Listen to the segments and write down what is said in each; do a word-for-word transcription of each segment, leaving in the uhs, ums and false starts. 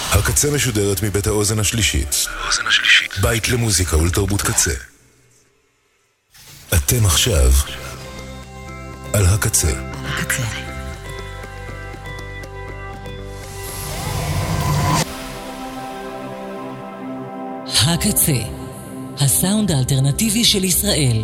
הקצה משודרת מבית האוזן השלישית. בית למוזיקה ולתרבות קצה. אתם עכשיו על הקצה. הקצה. הקצה, הסאונד האלטרנטיבי של ישראל.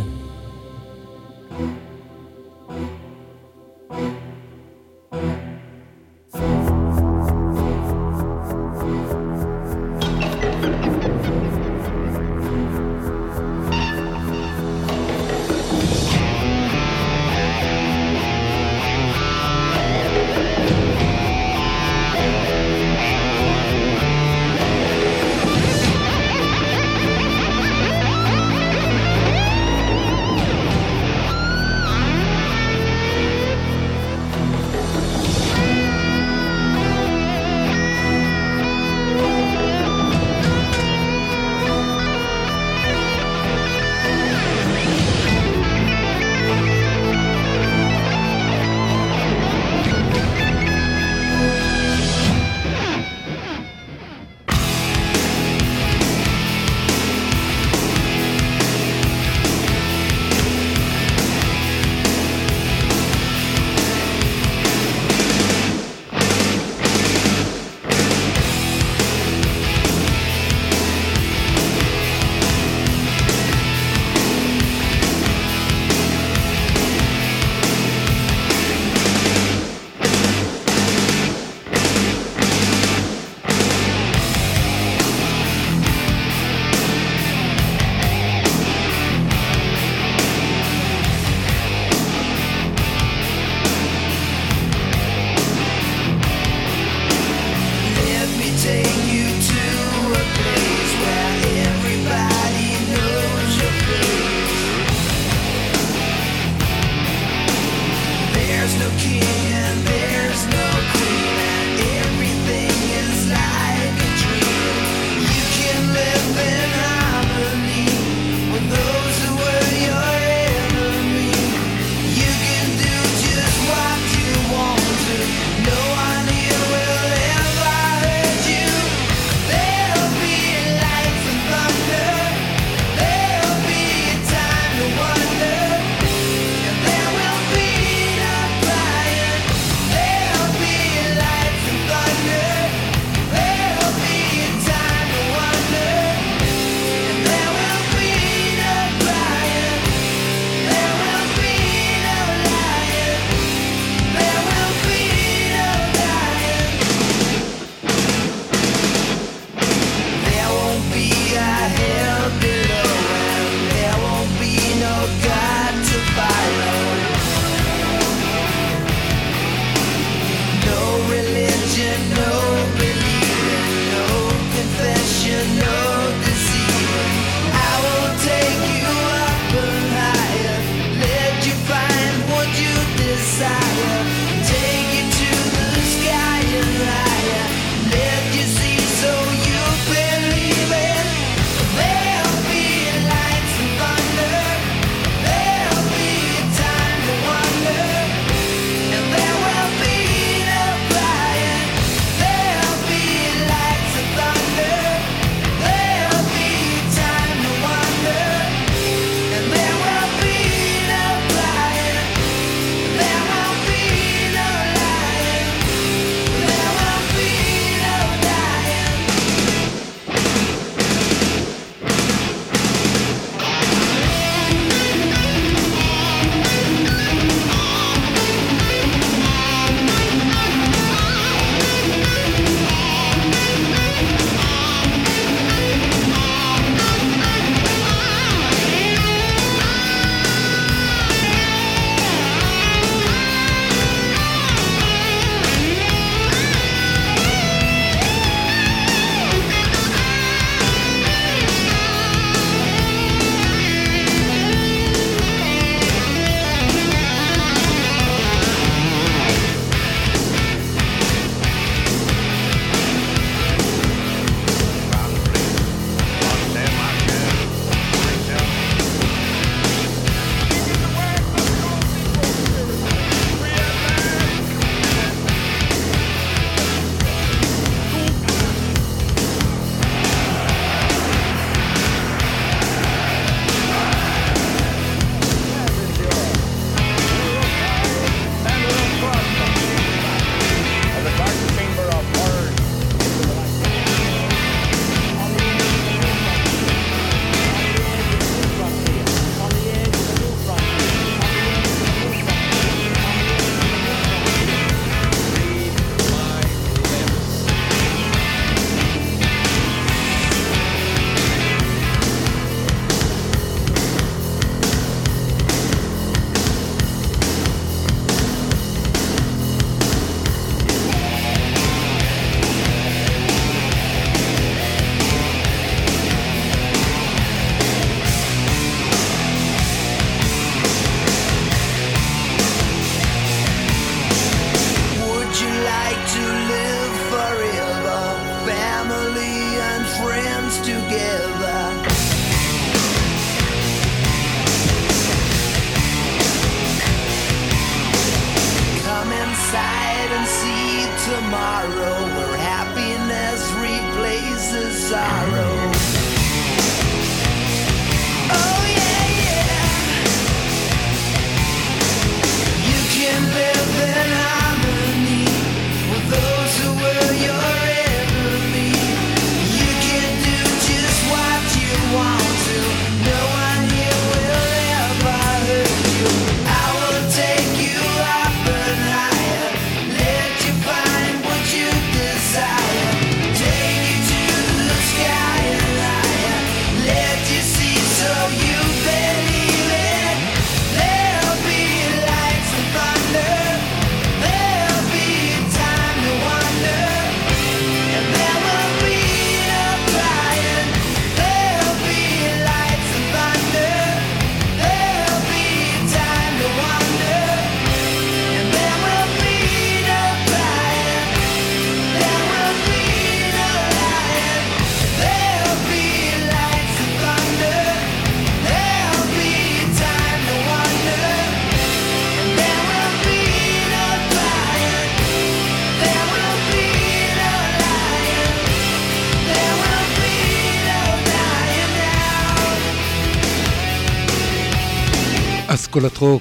אסכולת רוק,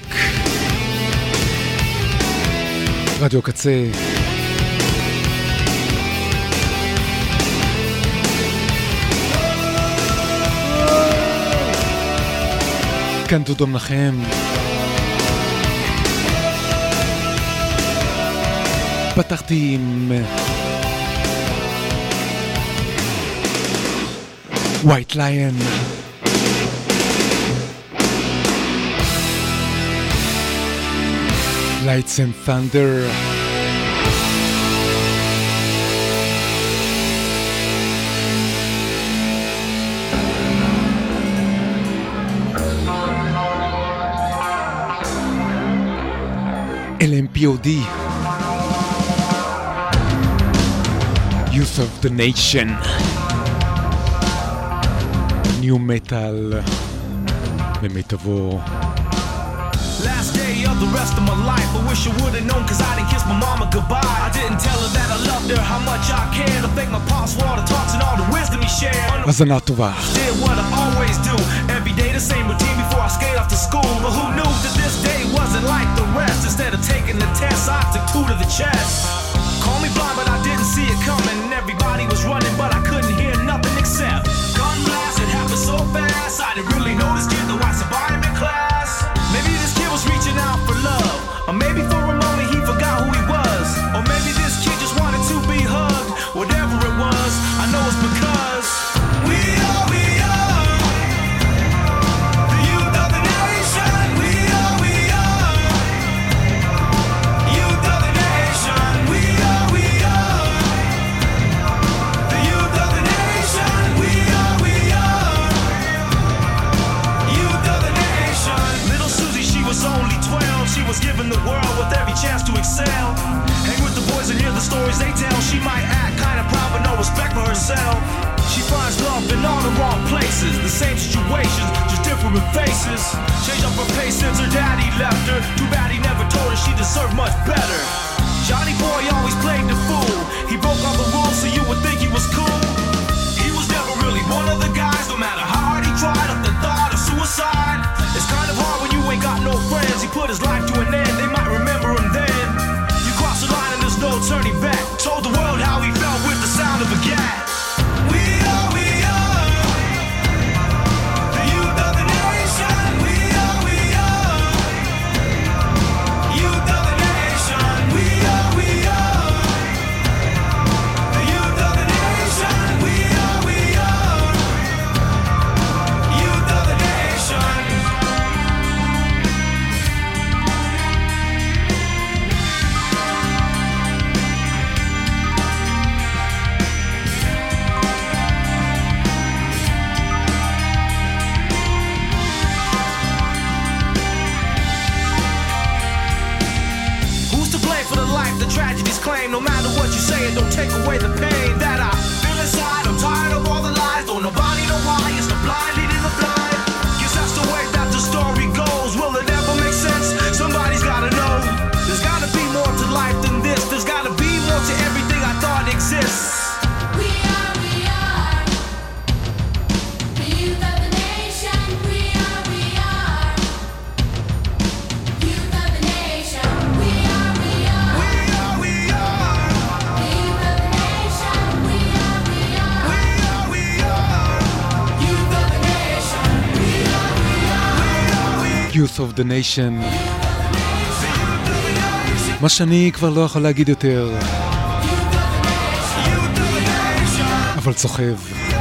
רדיו קצה. כאן דודו מנחם. פתחתי עם White Lion, Lights and Thunder, L M P O D, Youth of the Nation, New Metal במיטבו. Last day of the rest of my life, I wish I would've known cause I didn't kiss my mama goodbye. I didn't tell her that I loved her, how much I cared. I thank my pops for all the talks and all the wisdom he shared. האזנה טובה. Did what I always do, every day the same routine before I skate off to school. But who knew that this day wasn't like the rest? Instead of taking the test, I took two to the chest. Call me blind but I didn't see it coming. Everybody was running but I couldn't hear nothing except gun blast. It happened so fast, I didn't really know this kid though I survived in class. Maybe this kid was reaching out for love, or maybe for a moment he forgot who he was, or maybe this kid just wanted to be hugged. Whatever it was, I know it's because we are, we are the youth of the nation. We are, we are youth of the nation. We are, we are the youth of the nation. We are, we are youth of the nation. Little Susie, she was only twelve. She was given the world with every chance to excel. Hang with the boys and hear the stories they tell. She might act kind of proud but no respect for herself. She finds love in all the wrong places. The same situations, just different faces. Changed up her pace since her daddy left her. Too bad he never told her she deserved much better. Johnny boy always played the fool. He broke all the rules so you would think he was cool. He was never really one of the guys. No matter how hard he tried, up the thought of suicide. It's kind of hard when you ain't got no friends. He put his life to an end, they might remember him then. You cross the line and there's no turning back. Told the world how he felt with the sound of a gat. We are, we are the youth of the nation. We are, we are youth of the nation. We are, we are the youth of the nation. We are, we are youth of the nation. Who's to blame for the life the tragedies claim? No matter what you say, it don't take away the pain that I feel inside. I'm tired of all the lies, don't nobody know why. It's the blind leading the blind. Guess that's the way that the story goes. Will it ever make sense? Somebody's gotta know. There's gotta be more to life than this. There's gotta be more to everything I thought exists. We are, we are the youth of the nation. We are, we are youth of the nation. We are, we are We are, we are, the youth of the nation. We are, we are we are, we are, youth of the nation. We are, we are Youth of the Nation. מה שאני כבר לא יכול להגיד יותר, אבל צוחב.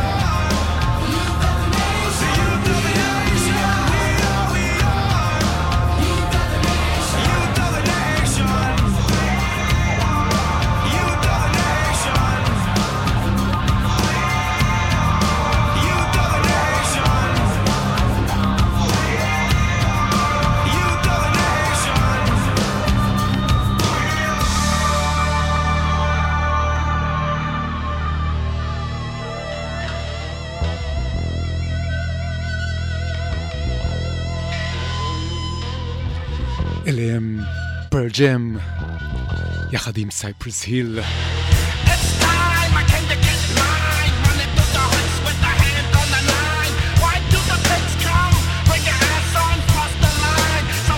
אלה הם פרל ג'ם יחד עם סייפרס היל. Why do the pigs come? Bring your ass on, cross the line.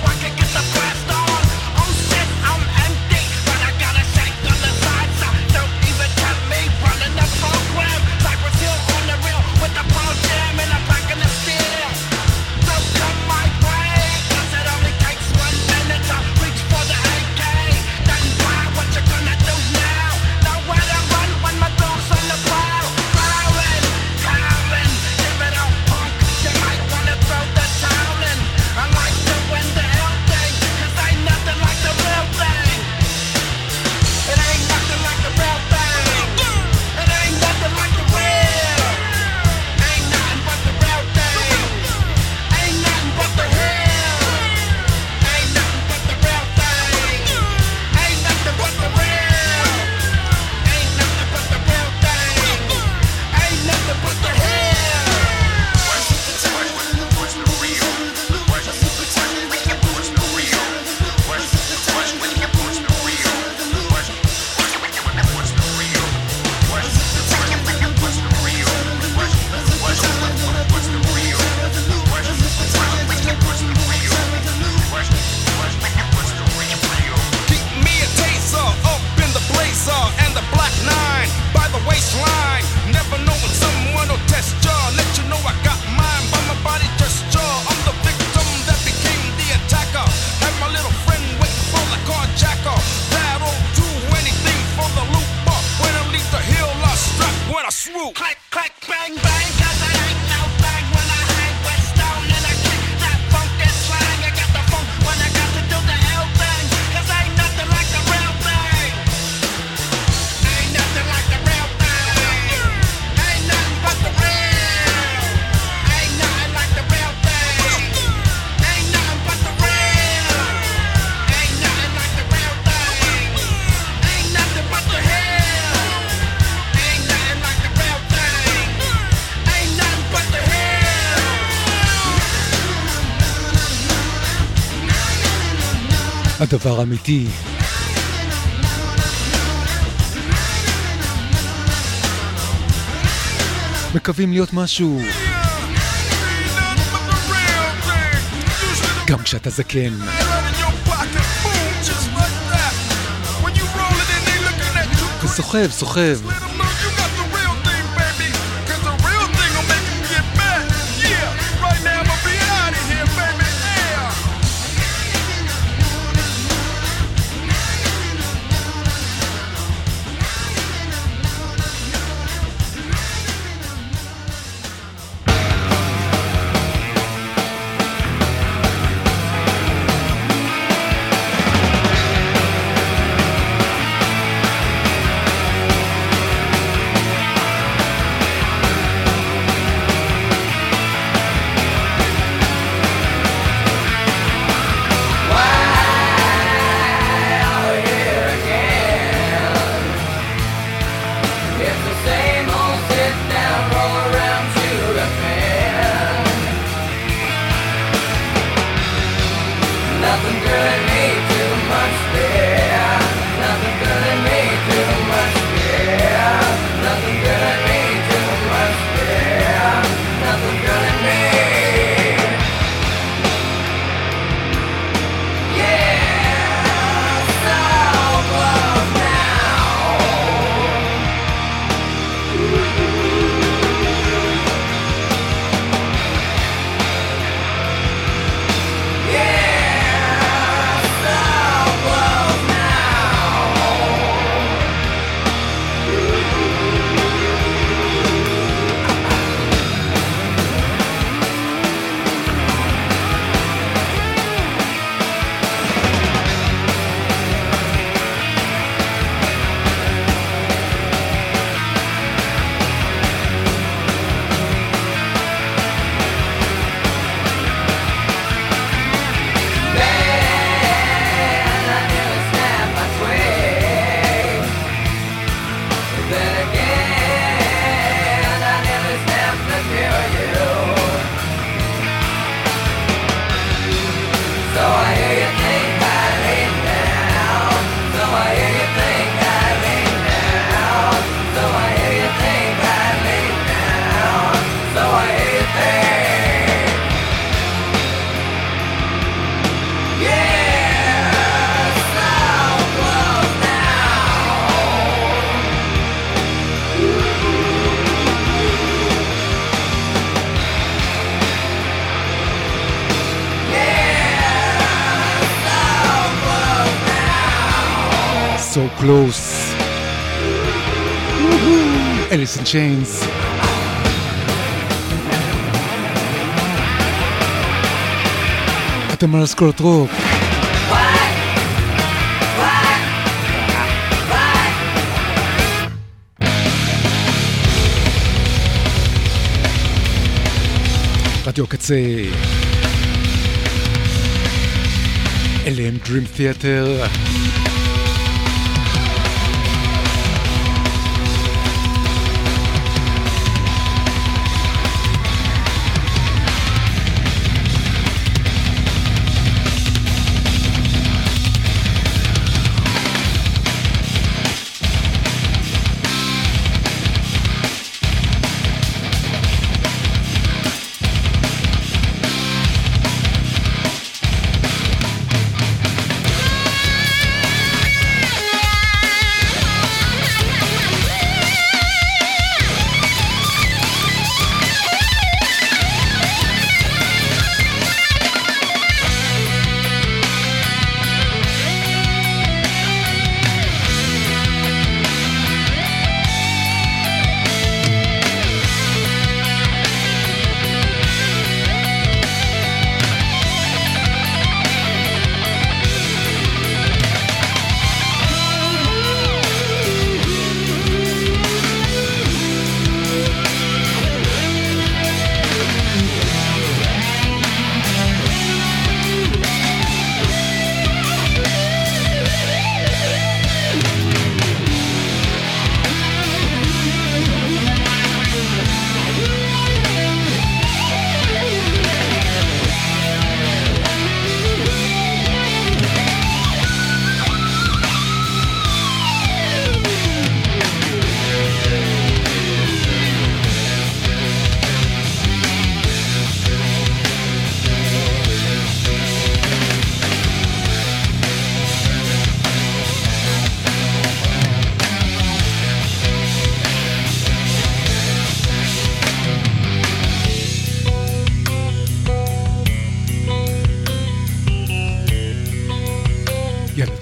swoop. Clack, clack, bang, bang, cause I ain't no thing when I hang with stone and I kick that funky slang. I got the funk when I got to do the L thing, cause ain't nothing like the real thing. Ain't nothing like the real thing. Ain't nothing but the real. Ain't nothing like the real thing. Ain't nothing but the real. Ain't nothing like the real thing. Ain't nothing but the hell. Ain't nothing like the real thing. Ain't nothing but the hell. הדבר אמיתי. מקווים להיות משהו גם כשאתה זקן. וסוחב, סוחב. So close. Alice in Chains. אתם על הסקוט רוק. רדיו קצה. אלה הם Dream Theater.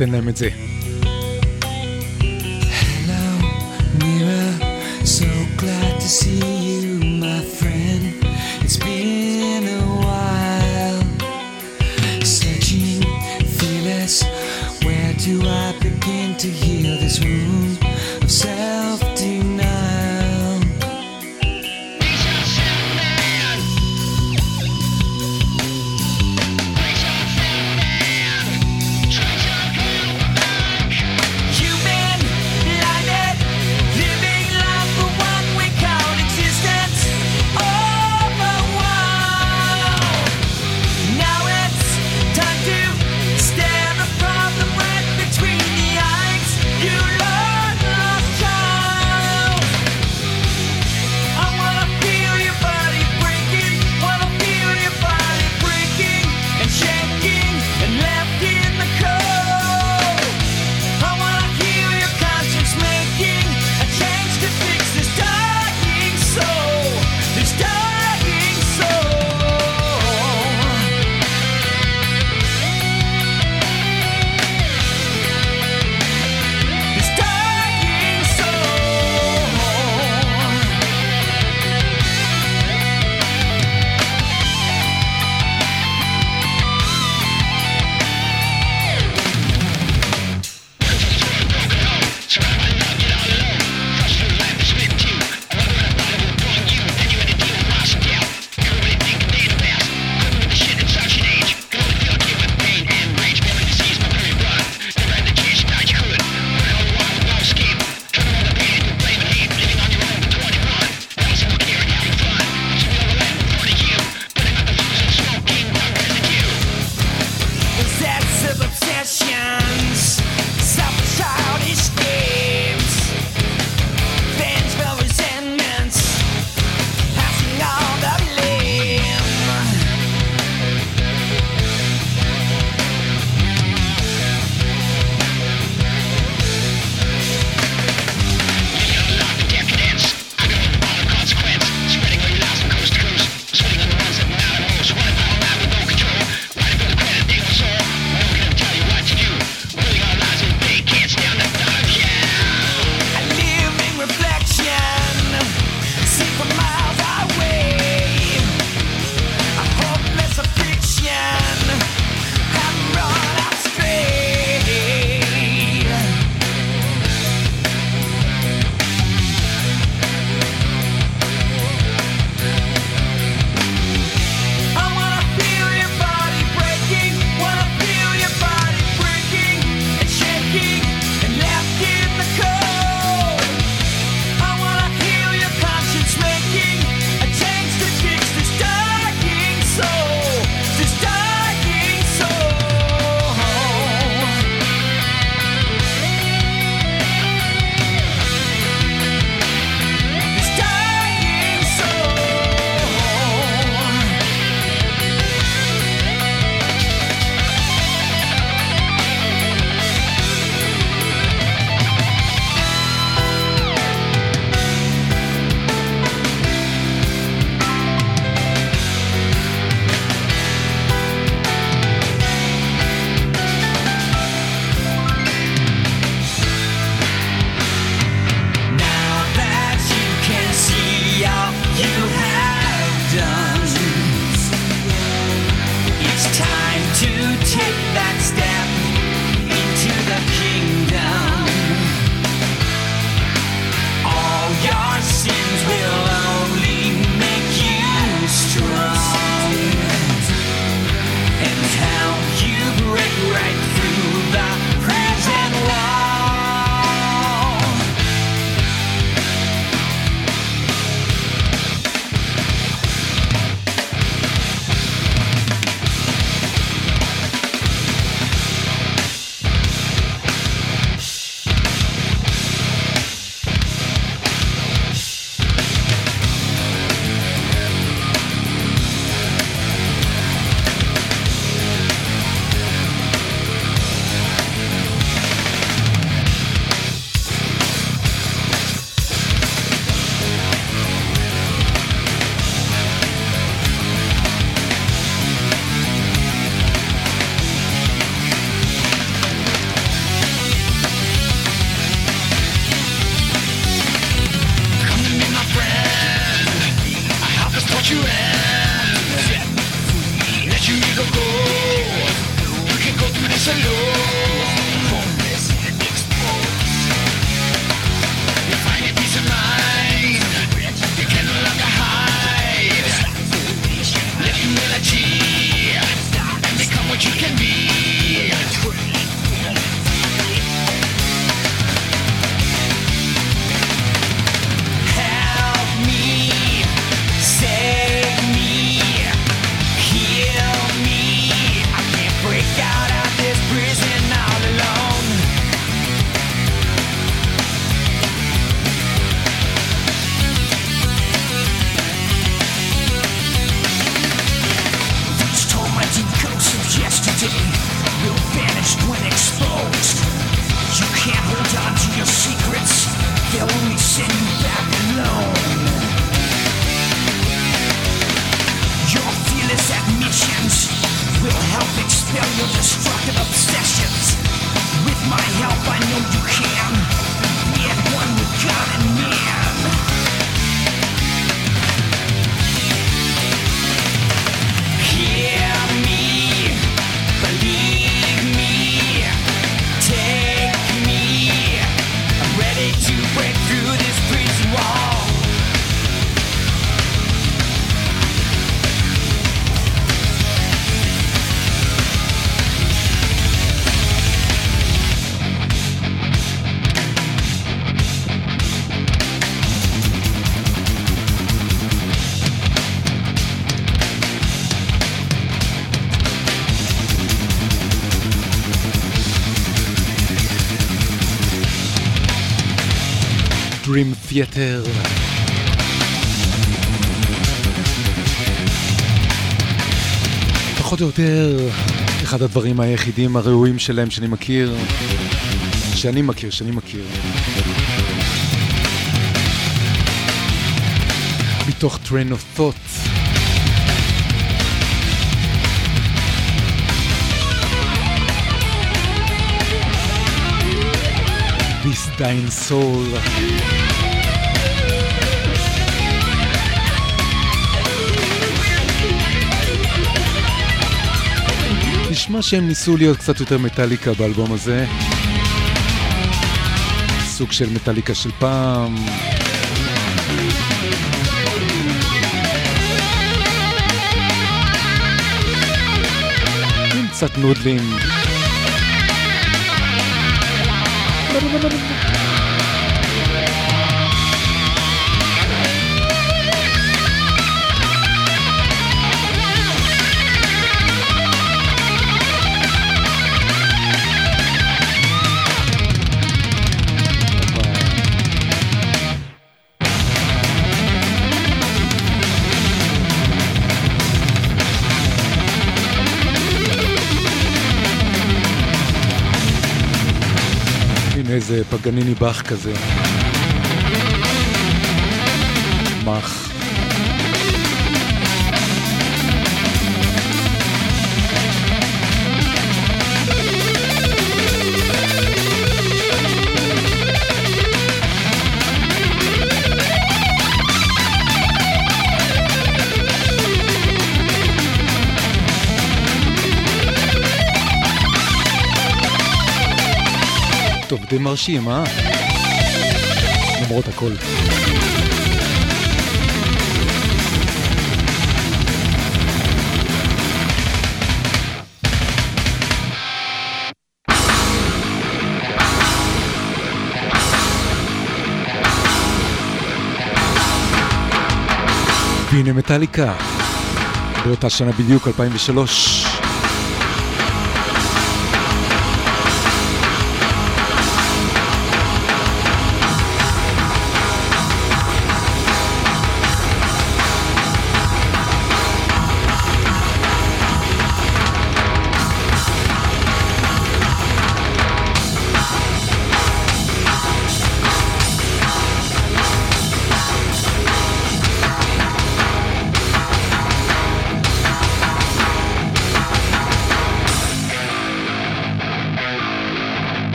ניתן להם את זה. Hello, mirror, so glad to see you, my friend. It's been a while. Searching, fearless, where do I begin to heal this wound of self-denial? You've been blinded, living life for what we call existence. Overwhelmed. Now it's time to stare a problem right between the eyes. You love. dispel your destructive obsessions. With my help, I know you can be at one with God and man. Hear me, believe me, take me. I'm ready to break through this prison wall. Dream Theater. פחות או יותר אחד הדברים היחידים הראויים שלהם שאני מכיר, שאני מכיר, שאני מכיר. מתוך Train of Thought. This Dying Soul. נשמע שהם ניסו להיות קצת יותר מטליקה באלבום הזה. סוג של מטליקה של פעם. עם קצת נודלים. איזה פגניני באך כזה. מח. טוב, די מרשים, אה? למרות הכל. והנה מטליקה, באותה שנה בדיוק, אלפיים ושלוש.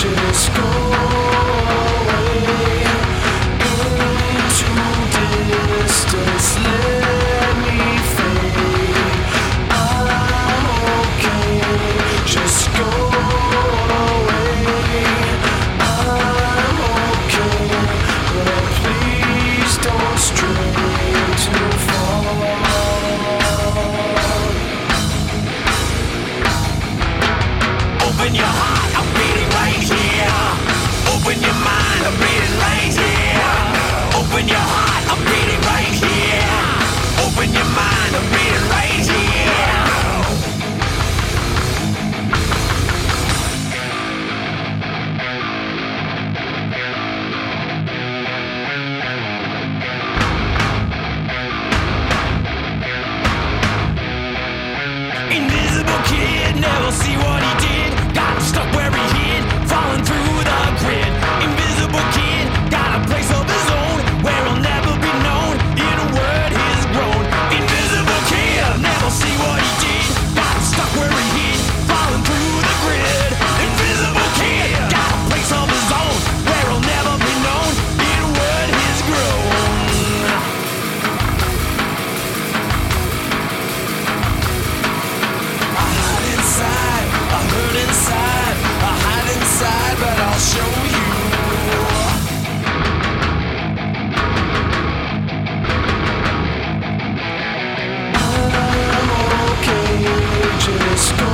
just go away into distance. Let me fade. I'm okay. Just go away. I'm okay, but please don't stray too far. Open your heart, I'm beating right here. Open your mind, I'm beating right here. Open your heart, I'm beating right here. Open your mind, I'm beating right here. Invisible kid, never see what he did. Got him stuck where he hid, falling through the grid. Invisible kid, got a place of his own, where he'll never be known, in a word he's grown. Invisible kid, never see what he did. Got him stuck where he hid, falling through the grid. Invisible kid, got a place of his own, where he'll never be known, in a word he's grown. I hide inside, I hurt inside, I hide inside, but I'll show you. I'm okay, just go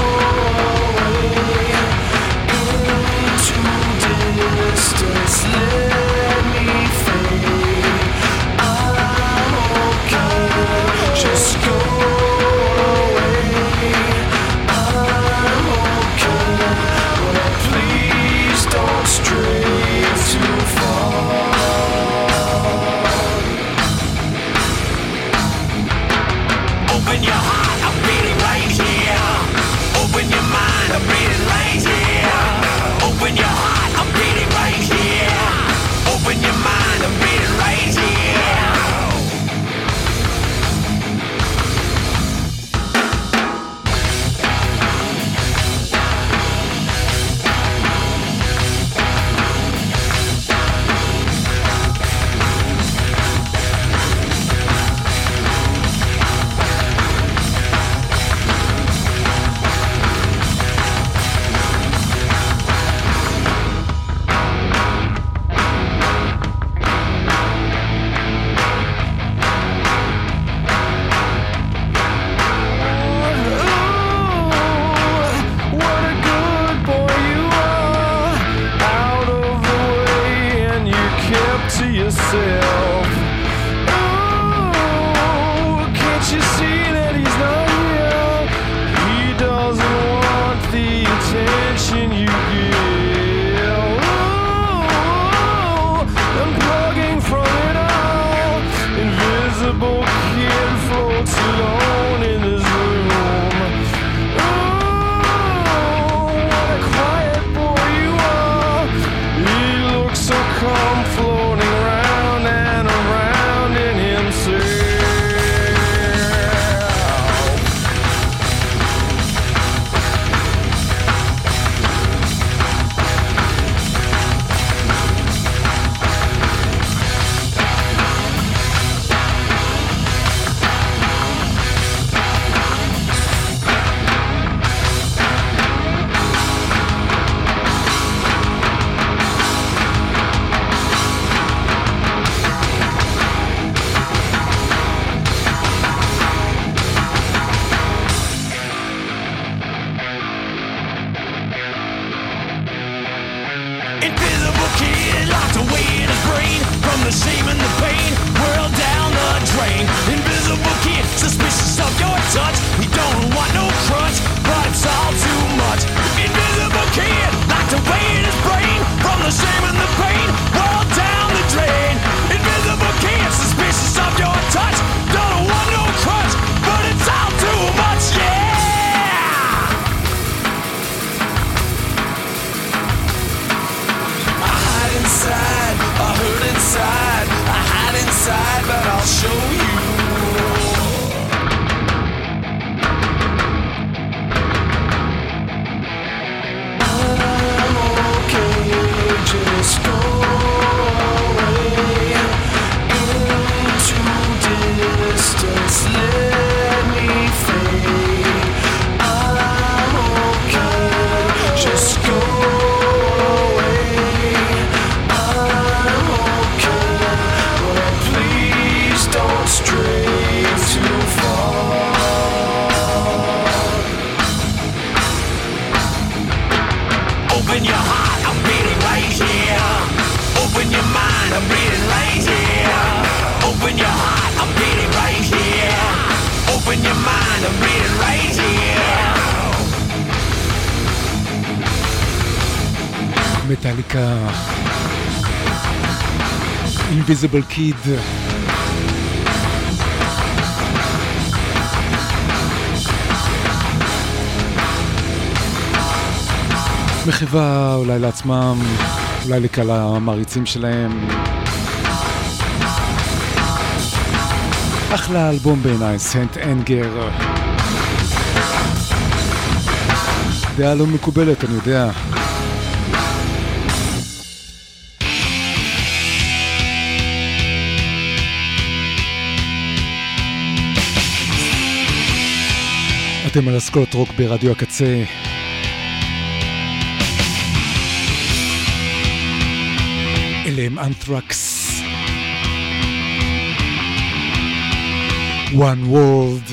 away into distance. Let me fade. I'm okay, just go away. I'm okay, but please don't stray too far. Open your heart, I'm beating right here. Open your mind, I'm beating right here. Open your heart, I'm beating right here. Open your mind, I'm beating right here. What a good boy you are, out of the way and you kept to yourself. Oh, can't you see that he's not here? He doesn't want the attention you give. Oh, I'm plugging from it all. Invisible kid floats alone in his room. Oh, what a quiet boy you are. He looks so calm, floating round and around in himself. Invisible kid locked away in his brain, from the shame and the pain, whirled down the drain. Invisible kid, suspicious of your touch. He don't want no crutch, but it's all too much. Invisible kid locked away in his brain, from the shame and the pain, whirled down the drain. Invisible kid, suspicious of your touch. Don't want no crutch, but it's all too much, yeah. I hide inside, I hurt inside, I hide inside, but I'll show you. מטאליקה, Invisible Kid. מחווה אולי לעצמם, אולי לקהל המעריצים שלהם. אחלה אלבום בעיניי, סנט אנגר. דעה לא מקובלת, אני יודע. אתם על אסכולת רוק ברדיו הקצה. אלה הם אנת'רקס. One World.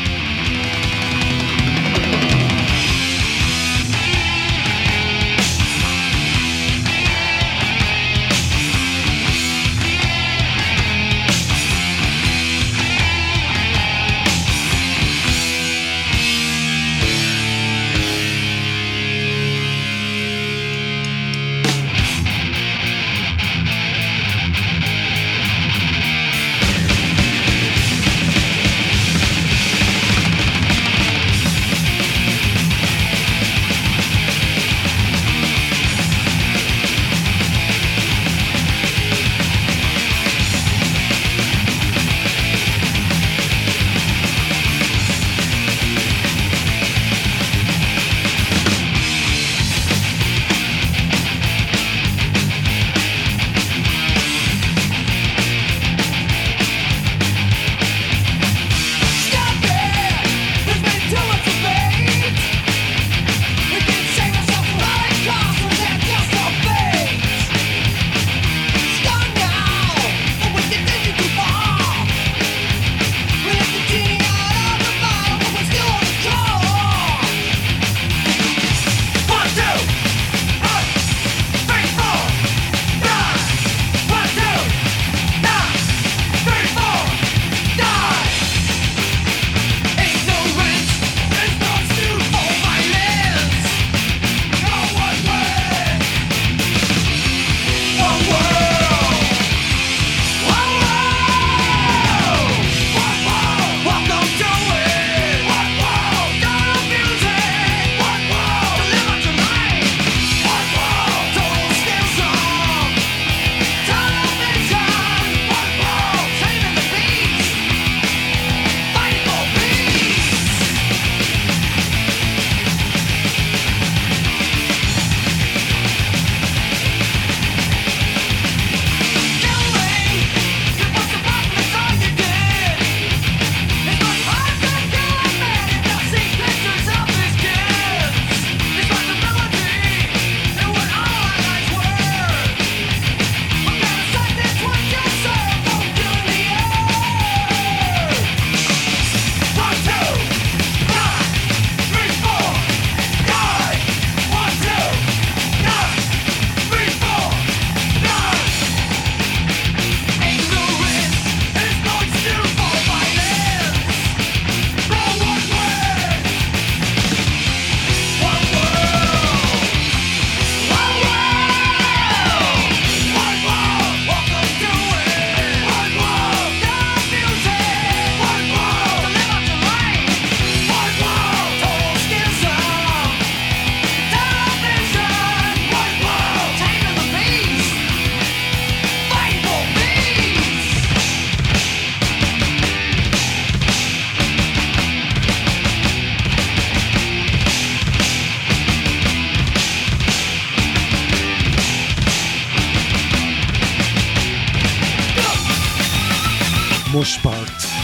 מושפט.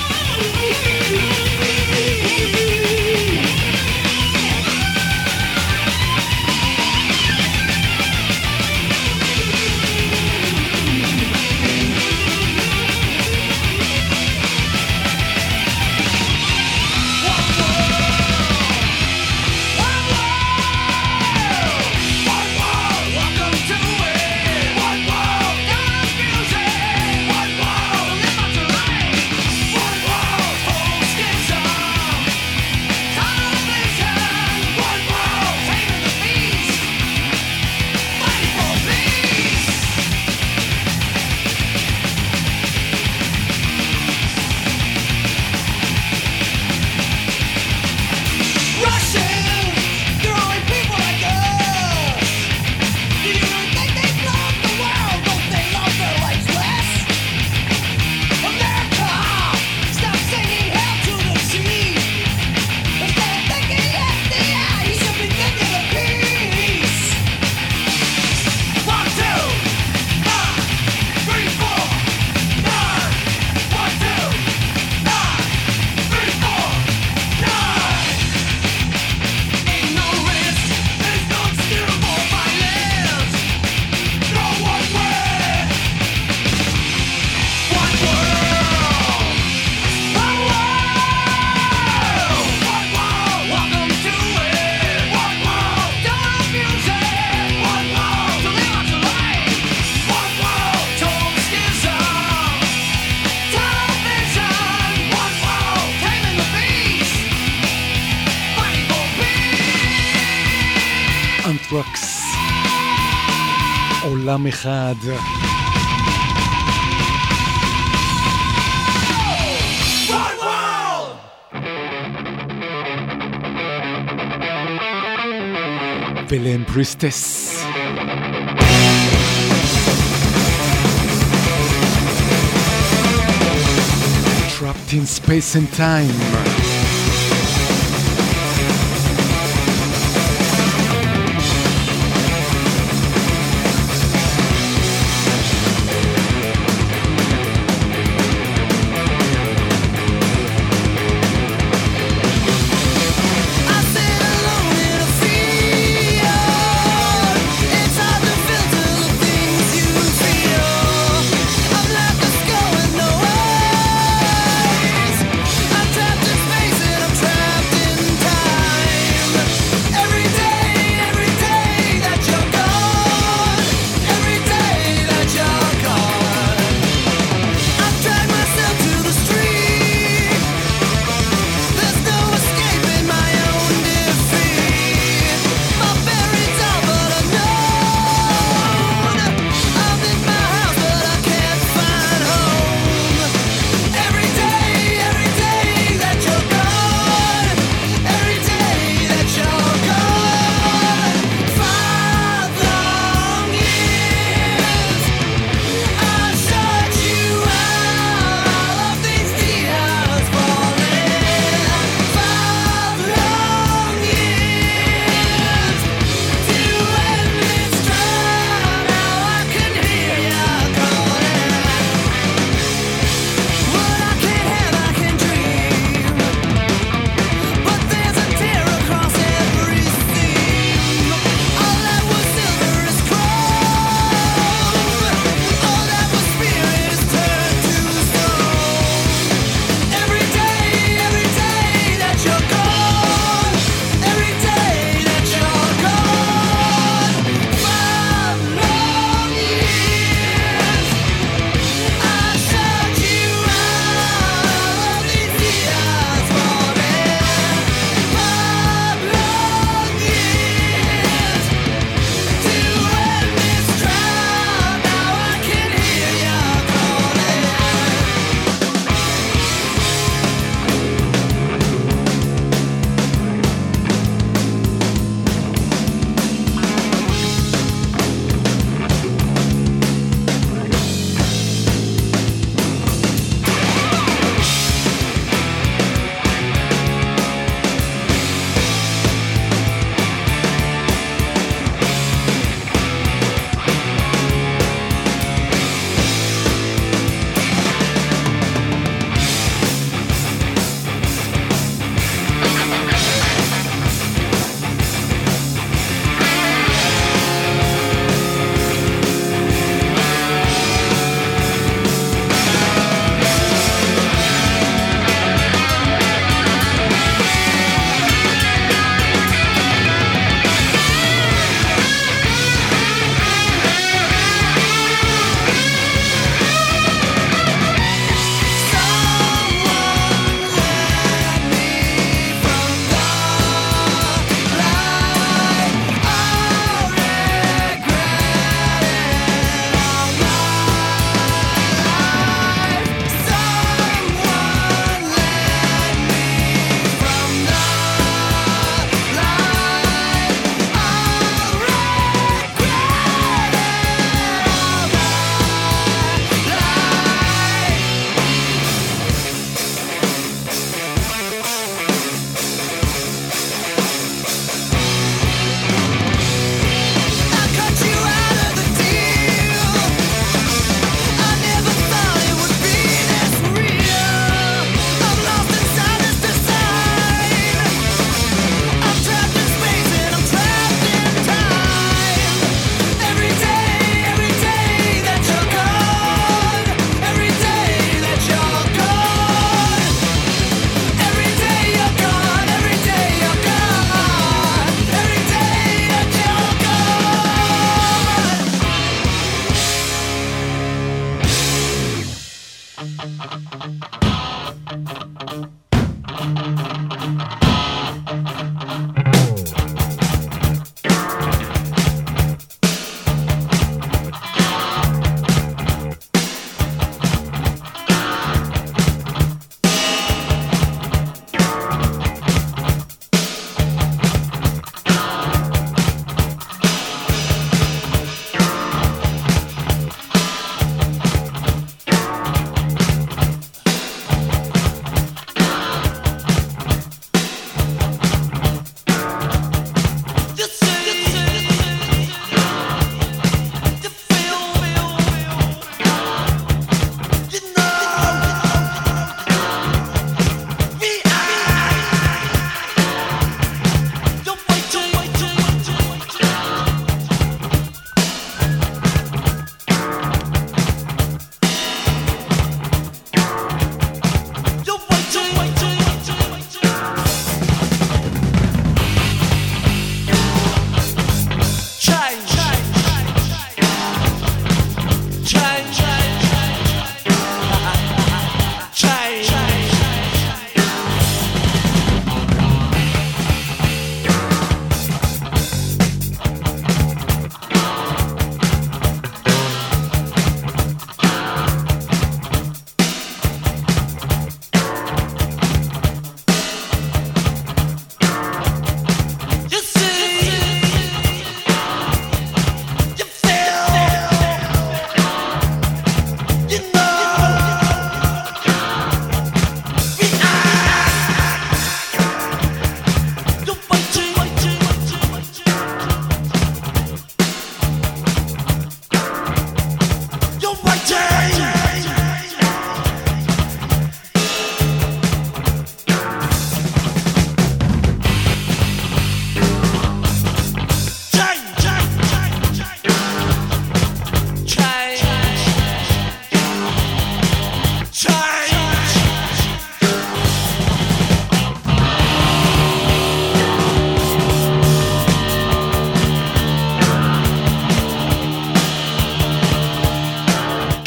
One world, ברוקס. עולם אחד. ולהם פריסטס. Trapped in space and time. Space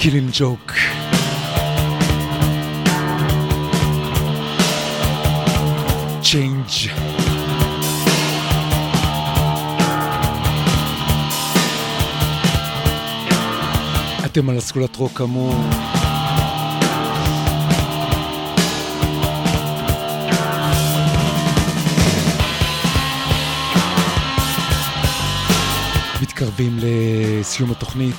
Killing Joke. Change. אתם על אסכולת רוק כאמור. מתקרבים לסיום התוכנית.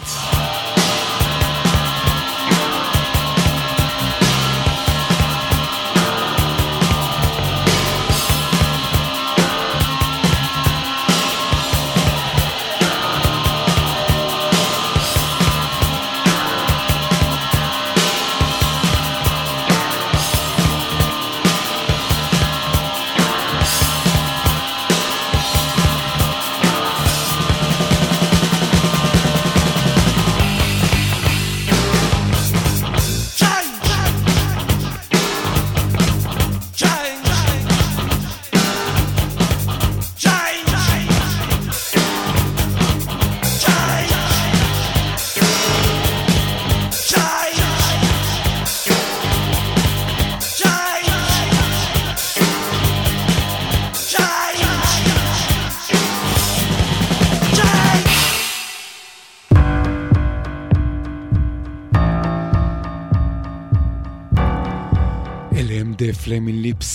The Flaming Lips.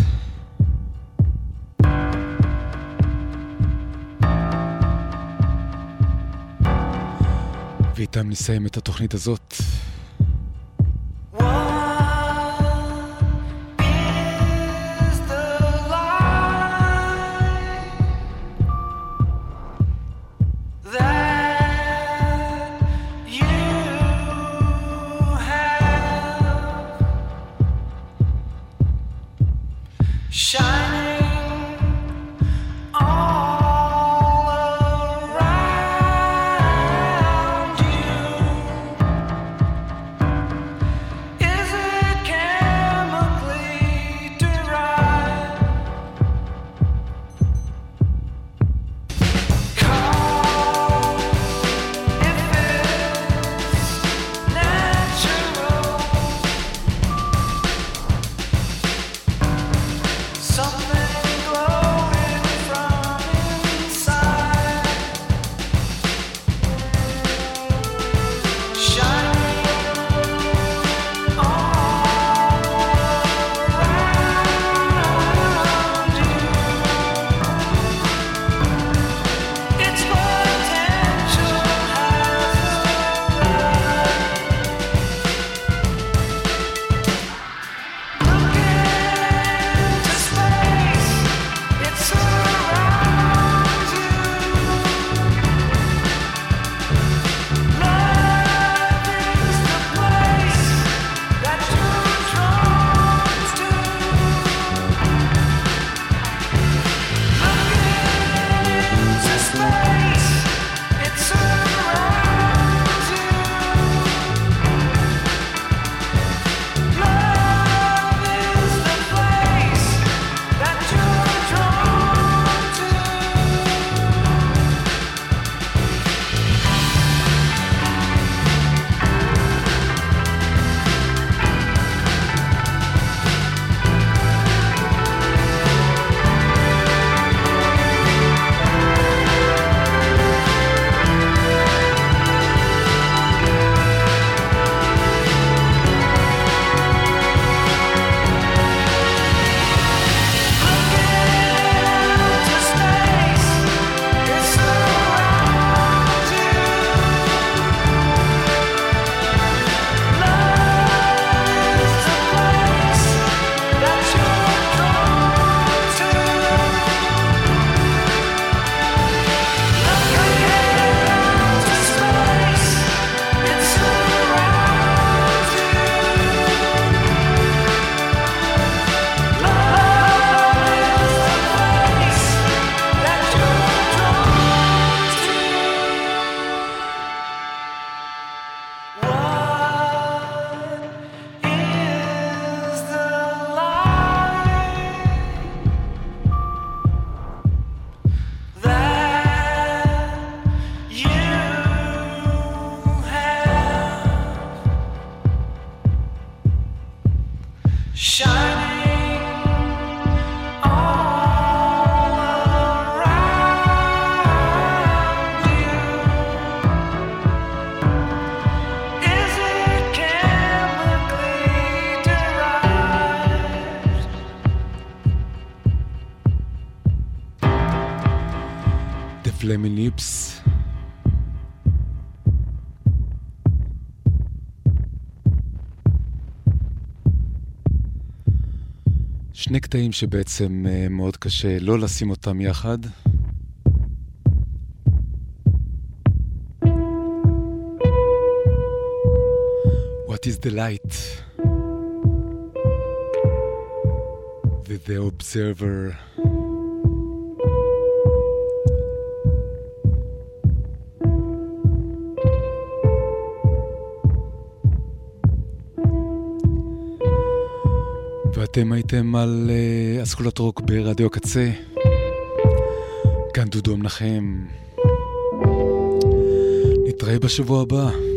ואיתם נסיים את התוכנית הזאת. Flaming Lips. שני קטעים שבעצם מאוד קשה לא לשים אותם יחד. What is the light? The, the observer. ואתם הייתם על uh, אסכולת רוק ברדיו הקצה. כאן דודו מנחם. נתראה בשבוע הבא.